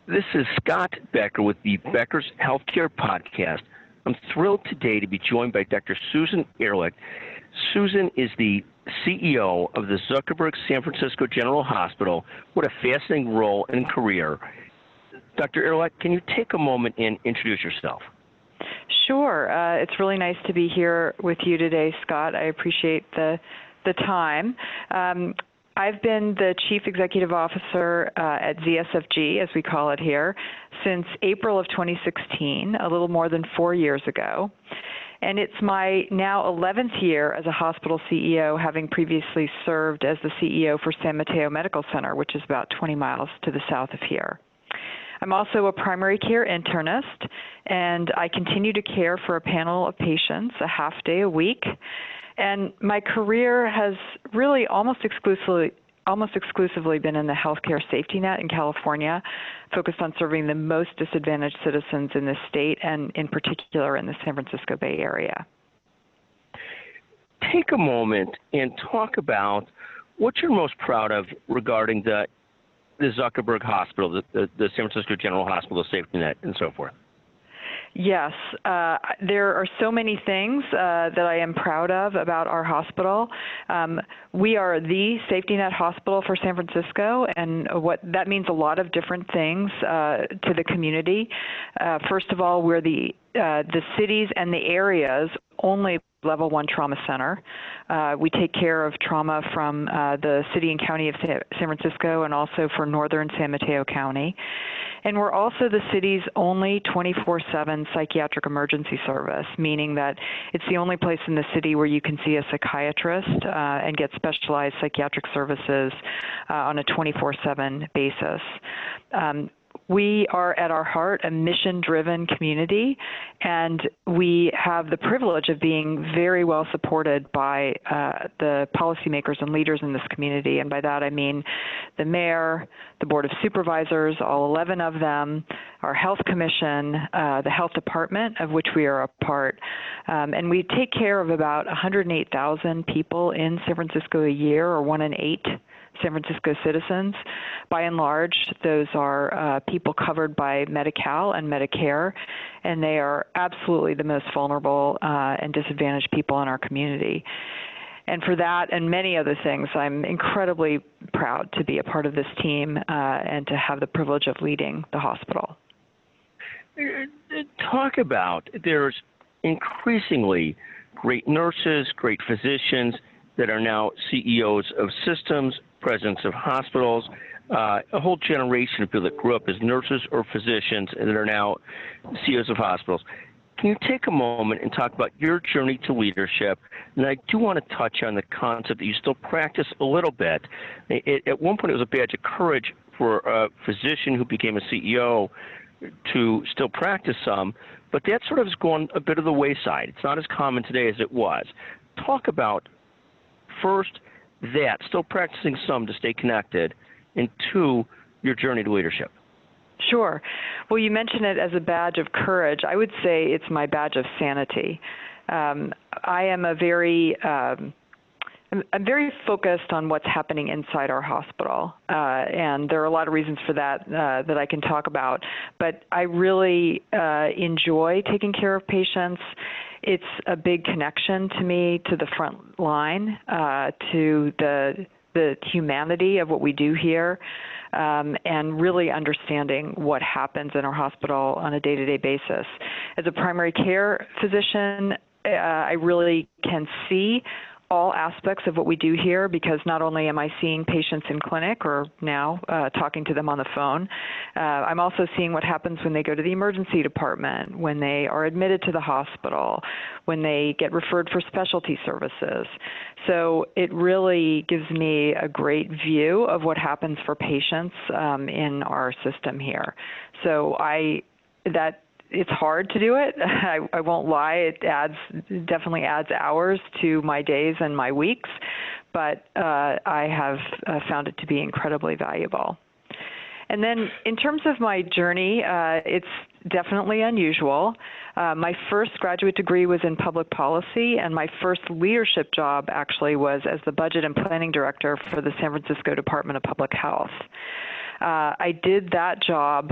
This is Scott Becker with the Becker's Healthcare Podcast. I'm thrilled today to be joined by Dr. Susan Ehrlich. Susan is the CEO of the Zuckerberg San Francisco General Hospital. What a fascinating role and career. Dr. Ehrlich, can you take a moment and introduce yourself? Sure. It's really nice to be here with you today, Scott. I appreciate the time. I've been the Chief Executive Officer at ZSFG, as we call it here, since April of 2016, a little more than 4 years ago. And it's my now 11th year as a hospital CEO, having previously served as the CEO for San Mateo Medical Center, which is about 20 miles to the south of here. I'm also a primary care internist, and I continue to care for a panel of patients a half day a week. And my career has really almost exclusively been in the healthcare safety net in California, focused on serving the most disadvantaged citizens in this state, and in particular in the San Francisco Bay Area. Take a moment and talk about what you're most proud of regarding the Zuckerberg Hospital, the San Francisco General Hospital safety net, and so forth. Yes, there are so many things that I am proud of about our hospital. We are the safety net hospital for San Francisco, and what that means a lot of different things to the community. First of all, we're the city's and the area's only Level 1 trauma center. We take care of trauma from the city and county of San Francisco and also for northern San Mateo County. And we're also the city's only 24/7 psychiatric emergency service, meaning that it's the only place in the city where you can see a psychiatrist and get specialized psychiatric services on a 24/7 basis. We are at our heart a mission-driven community, and we have the privilege of being very well supported by the policymakers and leaders in this community. And by that I mean the mayor, the Board of Supervisors, all 11 of them, our health commission, the health department, of which we are a part. And we take care of about 108,000 people in San Francisco a year, or 1 in 8 San Francisco citizens. By and large, those are people covered by Medi-Cal and Medicare, and they are absolutely the most vulnerable and disadvantaged people in our community. And for that and many other things, I'm incredibly proud to be a part of this team and to have the privilege of leading the hospital. Talk about, there's increasingly great nurses, great physicians that are now CEOs of systems, presidents of hospitals, a whole generation of people that grew up as nurses or physicians and that are now CEOs of hospitals. Can you take a moment and talk about your journey to leadership? And I do want to touch on the concept that you still practice a little bit. At one point, it was a badge of courage for a physician who became a CEO to still practice some, but that sort of has gone a bit of the wayside. It's not as common today as it was. Talk about, first, that, still practicing some to stay connected, and 2, your journey to leadership. Sure. Well, you mentioned it as a badge of courage. I would say it's my badge of sanity. I am I'm very focused on what's happening inside our hospital, and there are a lot of reasons for that that I can talk about. But I really enjoy taking care of patients. It's a big connection to me, to the front line, to the humanity of what we do here, and really understanding what happens in our hospital on a day-to-day basis. As a primary care physician, I really can see all aspects of what we do here, because not only am I seeing patients in clinic or now talking to them on the phone, I'm also seeing what happens when they go to the emergency department, when they are admitted to the hospital, when they get referred for specialty services. So it really gives me a great view of what happens for patients in our system here. So it's hard to do it. I won't lie. It definitely adds hours to my days and my weeks, but I have found it to be incredibly valuable. And then in terms of my journey, it's definitely unusual. My first graduate degree was in public policy, and my first leadership job actually was as the budget and planning director for the San Francisco Department of Public Health. I did that job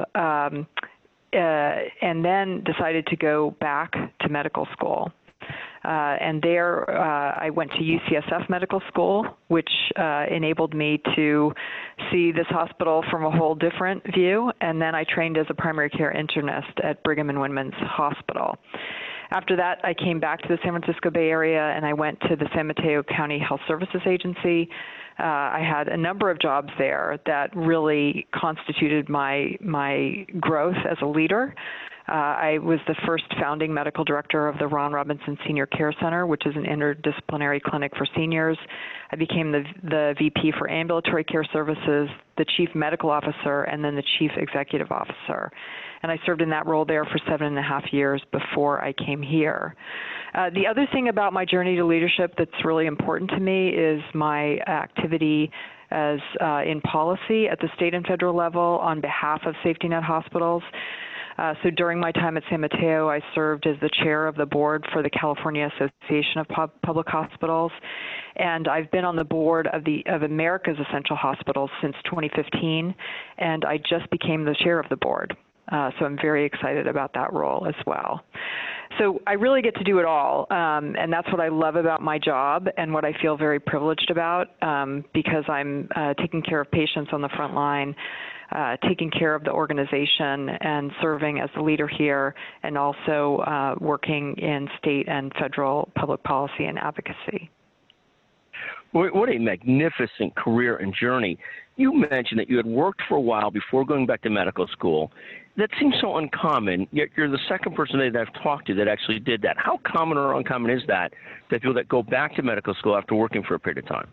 and then decided to go back to medical school. And there I went to UCSF Medical School, which enabled me to see this hospital from a whole different view. And then I trained as a primary care internist at Brigham and Women's Hospital. After that, I came back to the San Francisco Bay Area, and I went to the San Mateo County Health Services Agency. I had a number of jobs there that really constituted my growth as a leader. I was the first founding medical director of the Ron Robinson Senior Care Center, which is an interdisciplinary clinic for seniors. I became the VP for ambulatory care services, the chief medical officer, and then the chief executive officer. And I served in that role there for 7.5 years before I came here. The other thing about my journey to leadership that's really important to me is my activity as in policy at the state and federal level on behalf of Safety Net Hospitals. So during my time at San Mateo, I served as the chair of the board for the California Association of Public Hospitals, and I've been on the board of America's Essential Hospitals since 2015, and I just became the chair of the board. So I'm very excited about that role as well. So I really get to do it all, and that's what I love about my job and what I feel very privileged about because I'm taking care of patients on the front line, taking care of the organization and serving as the leader here, and also working in state and federal public policy and advocacy. What a magnificent career and journey. You mentioned that you had worked for a while before going back to medical school. That seems so uncommon, yet you're the second person that I've talked to that actually did that. How common or uncommon is that people that go back to medical school after working for a period of time?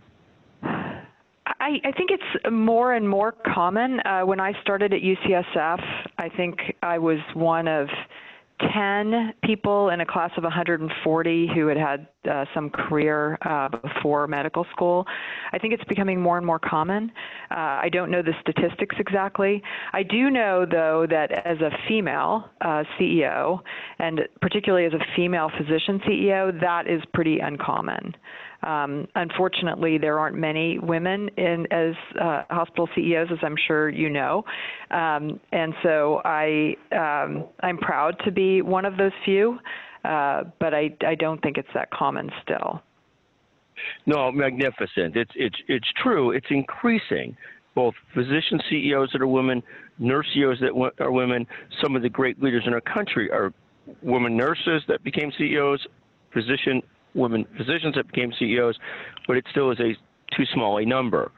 I think it's more and more common. When I started at UCSF, I think I was one of 10 people in a class of 140 who had some career before medical school. I think it's becoming more and more common. I don't know the statistics exactly. I do know, though, that as a female CEO, and particularly as a female physician CEO, that is pretty uncommon. Unfortunately, there aren't many women as hospital CEOs, as I'm sure you know, and so I'm proud to be one of those few, but I don't think it's that common still. No, magnificent. It's true. It's increasing. Both physician CEOs that are women, nurse CEOs that are women. Some of the great leaders in our country are women nurses that became CEOs, women physicians that became CEOs, but it still is too small a number.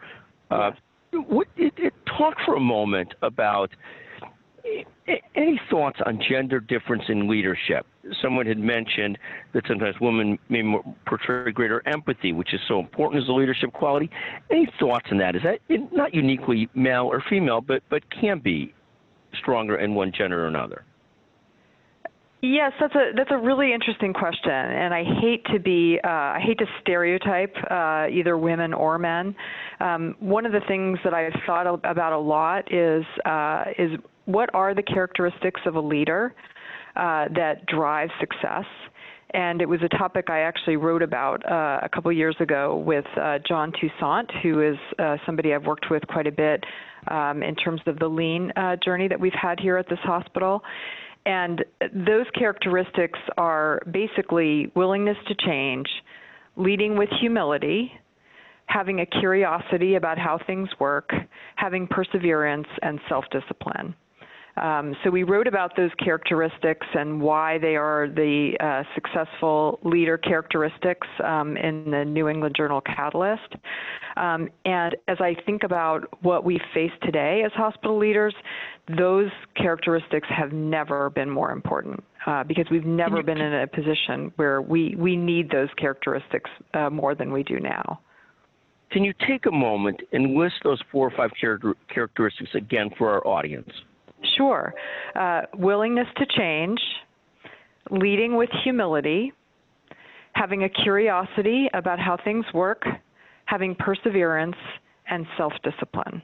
Talk for a moment about any thoughts on gender difference in leadership. Someone had mentioned that sometimes women may portray greater empathy, which is so important as a leadership quality. Any thoughts on that? Is that not uniquely male or female, but can be stronger in one gender or another? Yes, that's a really interesting question, and I hate to stereotype either women or men. One of the things that I've thought about a lot is what are the characteristics of a leader that drive success. And it was a topic I actually wrote about a couple years ago with John Toussaint, who is somebody I've worked with quite a bit in terms of the lean journey that we've had here at this hospital. And those characteristics are basically willingness to change, leading with humility, having a curiosity about how things work, having perseverance, and self-discipline. So we wrote about those characteristics and why they are the successful leader characteristics in the New England Journal Catalyst. And as I think about what we face today as hospital leaders, those characteristics have never been more important because we've never been in a position where we need those characteristics more than we do now. Can you take a moment and list those 4 or 5 characteristics again for our audience? Sure. Willingness to change, leading with humility, having a curiosity about how things work, having perseverance, and self-discipline.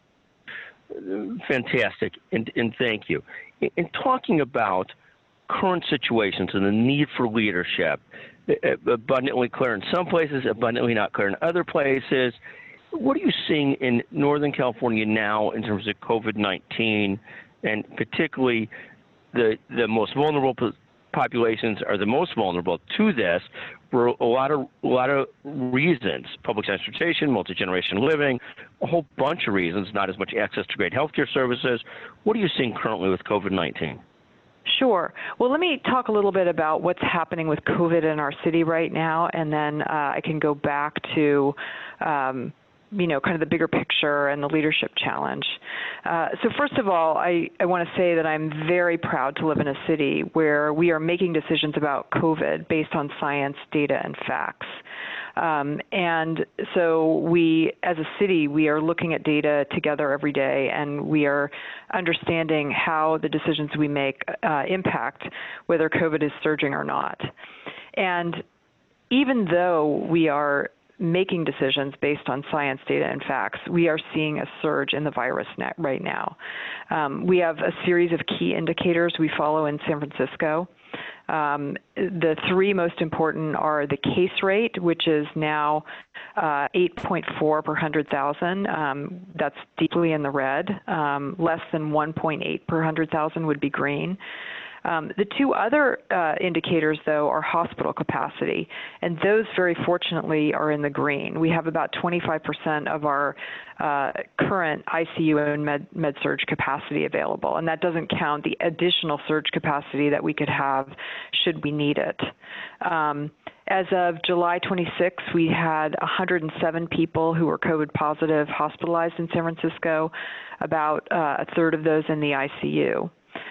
Fantastic, and thank you. In talking about current situations and the need for leadership, abundantly clear in some places, abundantly not clear in other places, What are you seeing in Northern California now in terms of COVID-19, and particularly the most vulnerable populations are the most vulnerable to this for a lot of reasons: public transportation, multi-generation living, a whole bunch of reasons. Not as much access to great healthcare services. What are you seeing currently with COVID-19? Sure. Well, let me talk a little bit about what's happening with COVID in our city right now, and then I can go back to kind of the bigger picture and the leadership challenge. So first of all, I want to say that I'm very proud to live in a city where we are making decisions about COVID based on science, data, and facts. And so we, as a city, we are looking at data together every day, and we are understanding how the decisions we make impact whether COVID is surging or not. And even though we are making decisions based on science, data, and facts, we are seeing a surge in the virus net right now. We have a series of key indicators we follow in San Francisco. The three most important are the case rate, which is now 8.4 per 100,000. That's deeply in the red. Less than 1.8 per 100,000 would be green. The two other indicators, though, are hospital capacity, and those very fortunately are in the green. We have about 25% of our current ICU and med-surg capacity available, and that doesn't count the additional surge capacity that we could have should we need it. As of July 26, we had 107 people who were COVID positive hospitalized in San Francisco, about a third of those in the ICU.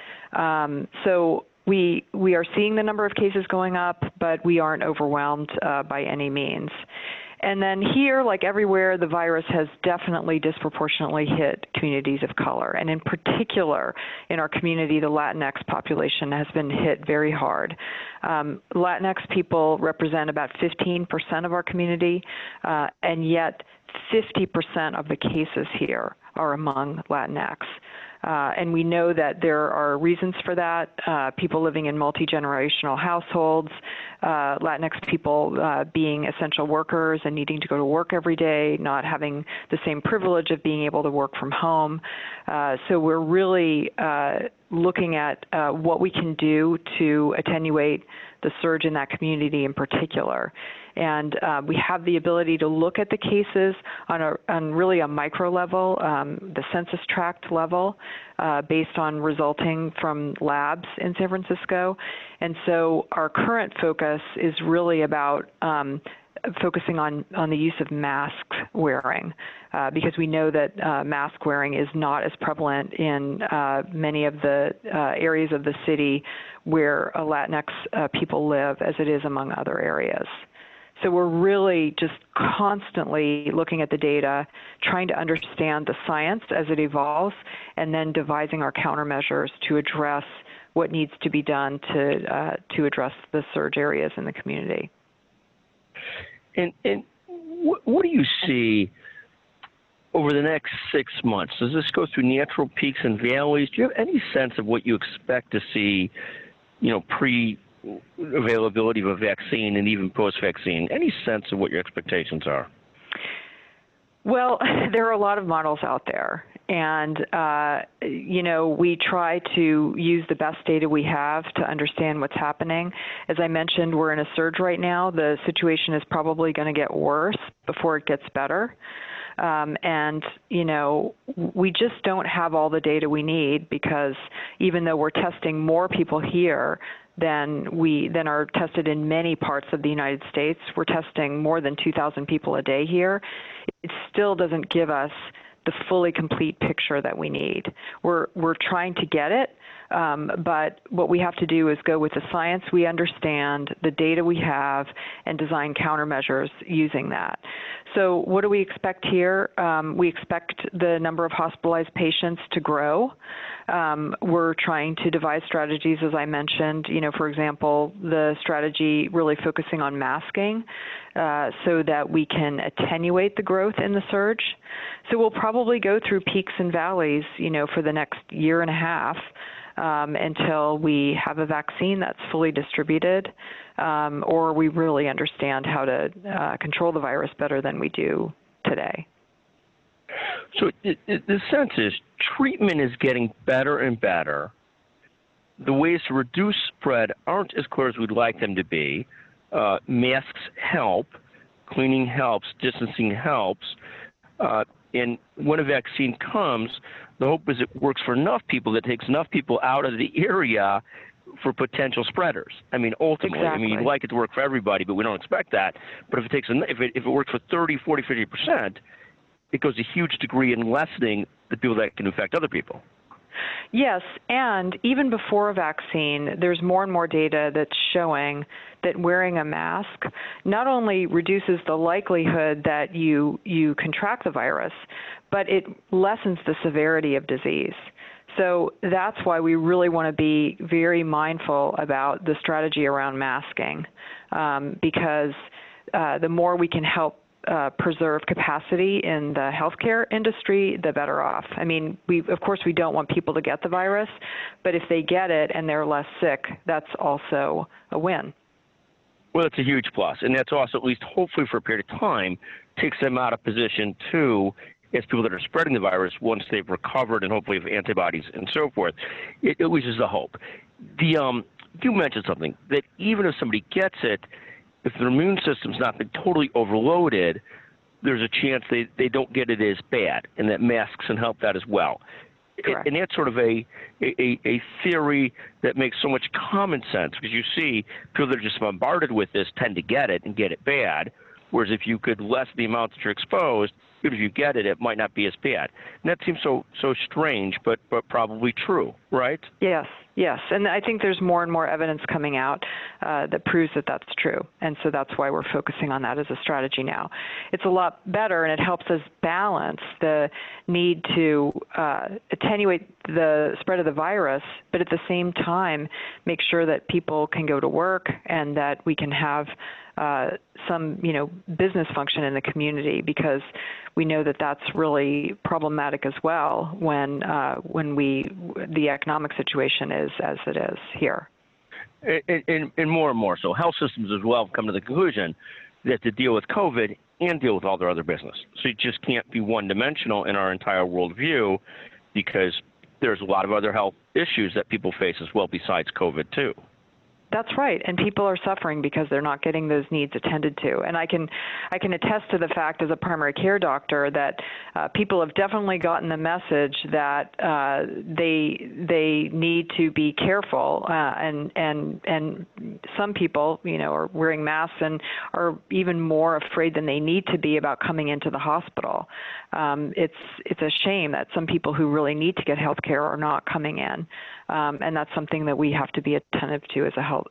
So we are seeing the number of cases going up, but we aren't overwhelmed by any means. And then here, like everywhere, the virus has definitely disproportionately hit communities of color. And in particular, in our community, the Latinx population has been hit very hard. Latinx people represent about 15% of our community, and yet 50% of the cases here are among Latinx. And we know that there are reasons for that, people living in multi-generational households, Latinx people being essential workers and needing to go to work every day, not having the same privilege of being able to work from home. So we're really looking at what we can do to attenuate the surge in that community in particular. And we have the ability to look at the cases on really a micro level, the census tract level, based on resulting from labs in San Francisco. And so our current focus is really about focusing on the use of mask wearing, because we know that mask wearing is not as prevalent in many of the areas of the city where Latinx people live as it is among other areas. So we're really just constantly looking at the data, trying to understand the science as it evolves, and then devising our countermeasures to address what needs to be done to address the surge areas in the community. And what do you see over the next 6 months? Does this go through natural peaks and valleys? Do you have any sense of what you expect to see, pre-availability of a vaccine and even post-vaccine? Any sense of what your expectations are? Well, there are a lot of models out there. And, we try to use the best data we have to understand what's happening. As I mentioned, we're in a surge right now. The situation is probably going to get worse before it gets better. We just don't have all the data we need, because even though we're testing more people here than are tested in many parts of the United States, we're testing more than 2,000 people a day here. It still doesn't give us the fully complete picture that we need. We're trying to get it, but what we have to do is go with the science we understand, the data we have, and design countermeasures using that. So what do we expect here? We expect the number of hospitalized patients to grow. We're trying to devise strategies, as I mentioned, for example, the strategy really focusing on masking so that we can attenuate the growth in the surge. So we'll probably go through peaks and valleys, for the next year and a half until we have a vaccine that's fully distributed, or we really understand how to control the virus better than we do today. So the sense is treatment is getting better and better. The ways to reduce spread aren't as clear as we'd like them to be. Masks help, cleaning helps, distancing helps. And when a vaccine comes, the hope is it works for enough people that takes enough people out of the area for potential spreaders. I mean, ultimately, Exactly. I mean, you'd like it to work for everybody, but we don't expect that. But if it works for 30, 40, 50%, it goes a huge degree in lessening the people that can infect other people. Yes, and even before a vaccine, there's more and more data that's showing that wearing a mask not only reduces the likelihood that you contract the virus, but it lessens the severity of disease. So that's why we really want to be very mindful about the strategy around masking, because the more we can help preserve capacity in the healthcare industry, the better off. I mean, of course, we don't want people to get the virus, but if they get it and they're less sick, that's also a win. Well, it's a huge plus, and that's also, at least hopefully for a period of time, takes them out of position too, as people that are spreading the virus once they've recovered and hopefully have antibodies and so forth. It at least is a hope. You mentioned something, that even if somebody gets it, if their immune system's not been totally overloaded, there's a chance they don't get it as bad, and that masks can help that as well. Correct. And that's sort of a theory that makes so much common sense, because you see people that are just bombarded with this tend to get it and get it bad, whereas if you could lessen the amount that you're exposed, even if you get it, it might not be as bad. And that seems so strange, but probably true, right? Yes, and I think there's more and more evidence coming out that proves that that's true, and so that's why we're focusing on that as a strategy now. It's a lot better, and it helps us balance the need to attenuate the spread of the virus, but at the same time make sure that people can go to work and that we can have some, business function in the community, because we know that that's really problematic as well when the economic situation is as it is here. And more so, health systems as well have come to the conclusion that to deal with COVID and deal with all their other business. So you just can't be one-dimensional in our entire worldview, because there's a lot of other health issues that people face as well besides COVID too. That's right, and people are suffering because they're not getting those needs attended to. And I can attest to the fact as a primary care doctor that people have definitely gotten the message that they need to be careful, and some people, are wearing masks and are even more afraid than they need to be about coming into the hospital. It's a shame that some people who really need to get health care are not coming in, and that's something that we have to be attentive to as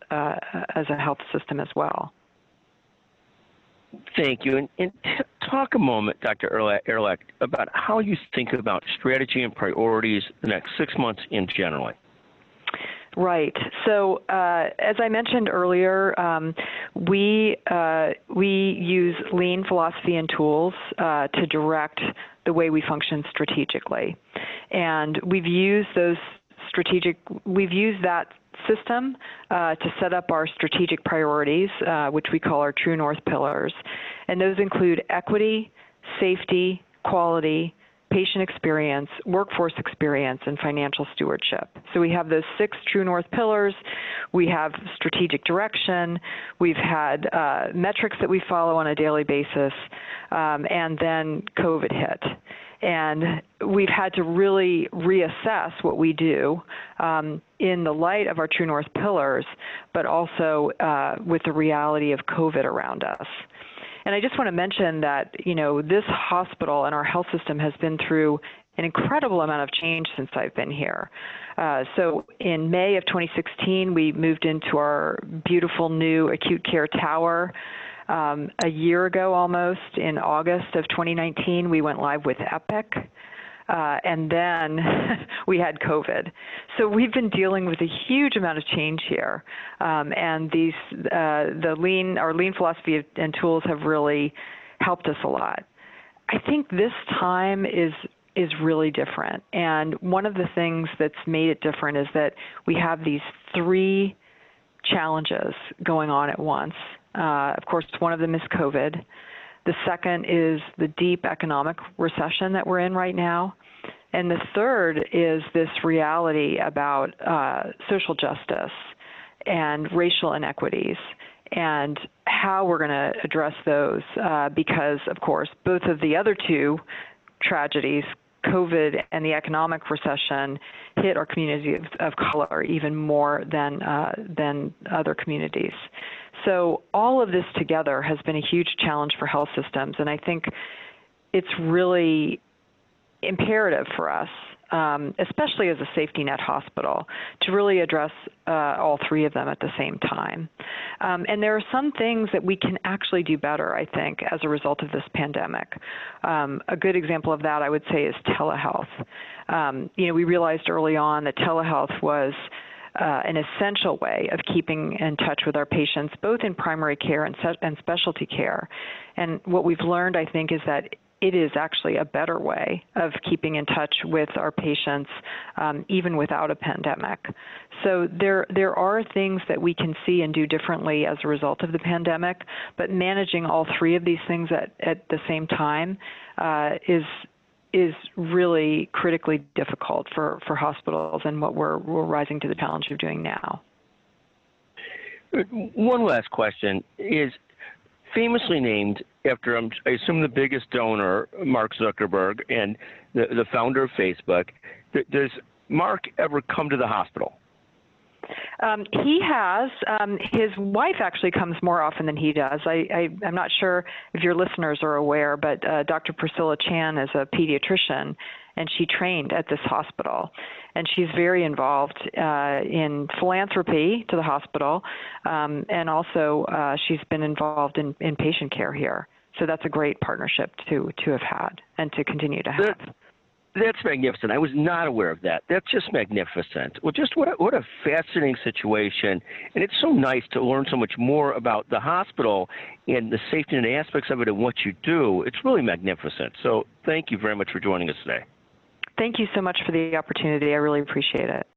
a health system as well. Thank you. And talk a moment, Dr. Ehrlich, about how you think about strategy and priorities the next 6 months in generally. Right. So as I mentioned earlier, we use lean philosophy and tools to direct the way we function strategically, and we've used that system to set up our strategic priorities, which we call our True North pillars, and those include equity, safety, quality, patient experience, workforce experience, and financial stewardship. So we have those 6 True North pillars. We have strategic direction. We've had metrics that we follow on a daily basis, and then COVID hit. And we've had to really reassess what we do in the light of our True North pillars, but also with the reality of COVID around us. And I just want to mention that, this hospital and our health system has been through an incredible amount of change since I've been here. So in May of 2016, we moved into our beautiful new acute care tower. A year ago almost, in August of 2019, we went live with Epic. And then we had COVID. So we've been dealing with a huge amount of change here. And our lean philosophy and tools have really helped us a lot. I think this time is really different. And one of the things that's made it different is that we have these 3 challenges going on at once. Of course, one of them is COVID. The second is the deep economic recession that we're in right now. And the third is this reality about social justice and racial inequities and how we're going to address those because, of course, both of the other two tragedies, COVID and the economic recession, hit our community of color even more than other communities. So all of this together has been a huge challenge for health systems, and I think it's really imperative for us, especially as a safety net hospital, to really address all three of them at the same time. And there are some things that we can actually do better, I think, as a result of this pandemic. A good example of that, I would say, is telehealth. We realized early on that telehealth was an essential way of keeping in touch with our patients, both in primary care and specialty care. And what we've learned, I think, is that it is actually a better way of keeping in touch with our patients, even without a pandemic. So there are things that we can see and do differently as a result of the pandemic, but managing all three of these things at the same time is really critically difficult for hospitals, and what we're rising to the challenge of doing now. One last question is, famously named after, I assume, the biggest donor, Mark Zuckerberg, and the founder of Facebook, does Mark ever come to the hospital? He has. His wife actually comes more often than he does. I'm not sure if your listeners are aware, but Dr. Priscilla Chan is a pediatrician, and she trained at this hospital. And she's very involved in philanthropy to the hospital, and also she's been involved in patient care here. So that's a great partnership to have had and to continue to have. That's magnificent. I was not aware of that. That's just magnificent. Well, just what a fascinating situation. And it's so nice to learn so much more about the hospital and the safety and aspects of it and what you do. It's really magnificent. So thank you very much for joining us today. Thank you so much for the opportunity. I really appreciate it.